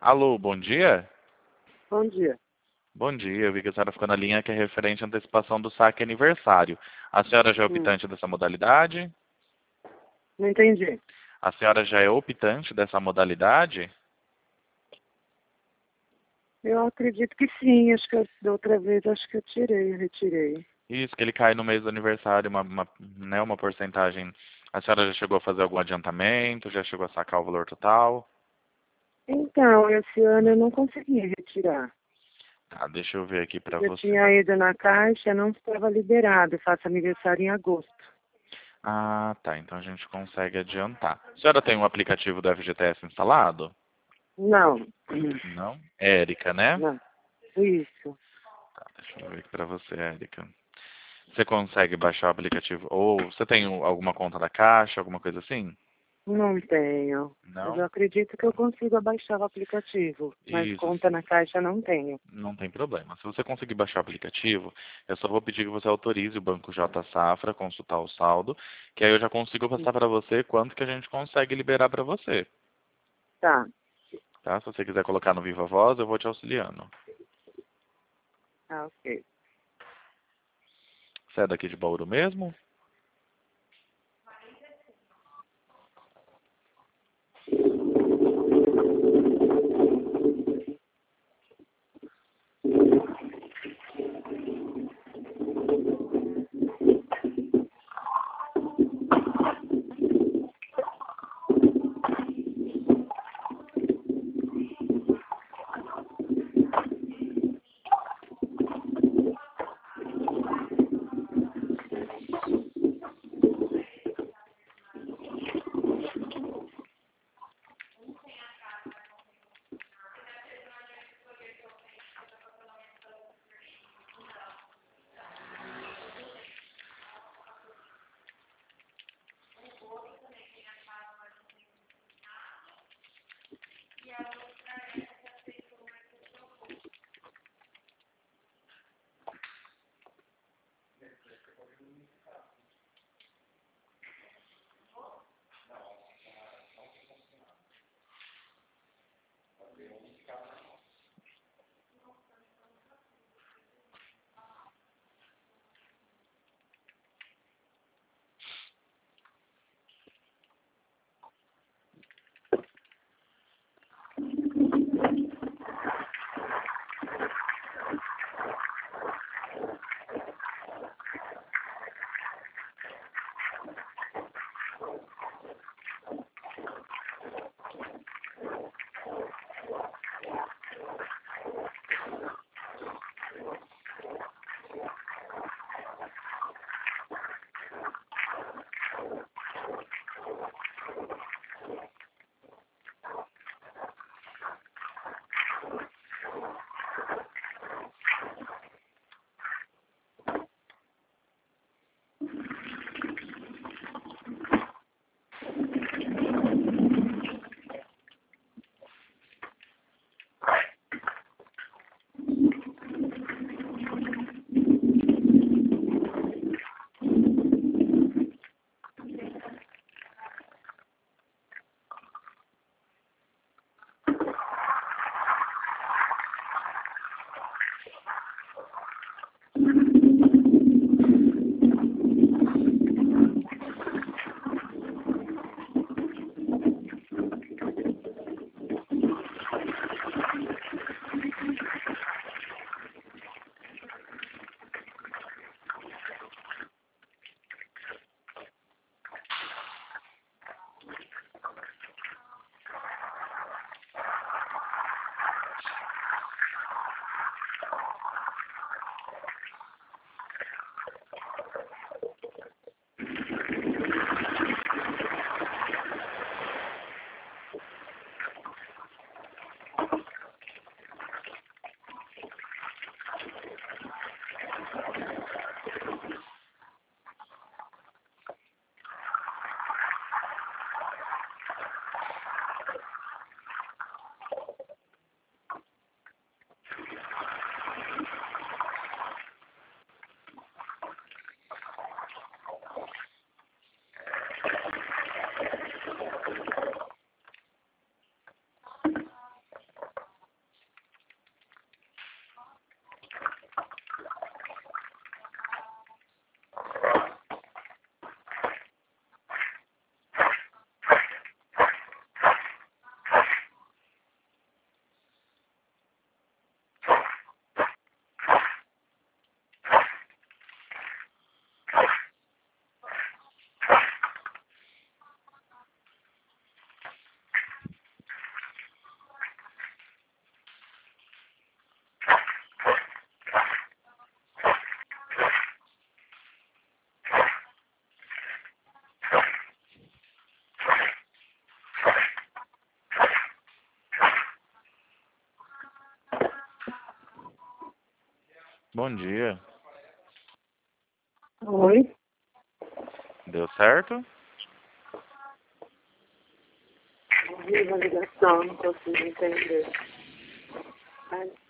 Alô, bom dia? Bom dia. Bom dia, eu vi que a senhora ficou na linha que é referente à antecipação do saque aniversário. A senhora já é optante dessa modalidade? Não entendi. A senhora já é optante dessa modalidade? Eu acredito que sim. Acho que da outra vez acho que eu retirei. Isso, que ele cai no mês do aniversário, né, uma porcentagem. A senhora já chegou a fazer algum adiantamento? Já chegou a sacar o valor total? Então, esse ano eu não consegui retirar. Tá, deixa eu ver aqui pra Eu você. tinha ido na caixa, não estava liberado. Eu faço aniversário em agosto. Ah, tá, então a gente consegue adiantar. A senhora tem um aplicativo do FGTS instalado? Não. Não? Érica, né? Não. Isso. Tá, deixa eu ver aqui pra você, Érica. Você consegue baixar o aplicativo? Ou você tem alguma conta da Caixa, alguma coisa assim? Não tenho. Mas eu Não? acredito que eu consiga baixar o aplicativo. Mas Isso, conta na caixa não tenho. não tem problema. Se você conseguir baixar o aplicativo, eu só vou pedir que você autorize o Banco J Safra a consultar o saldo, que aí eu já consigo passar para você quanto que a gente consegue liberar para você. Tá. Tá? Se você quiser colocar no Viva Voz, eu vou te auxiliando. Ah, ok. Você é daqui de Bauru mesmo? Bom dia. Oi? Deu certo? Ouvi a ligação, não consigo entender. Ai.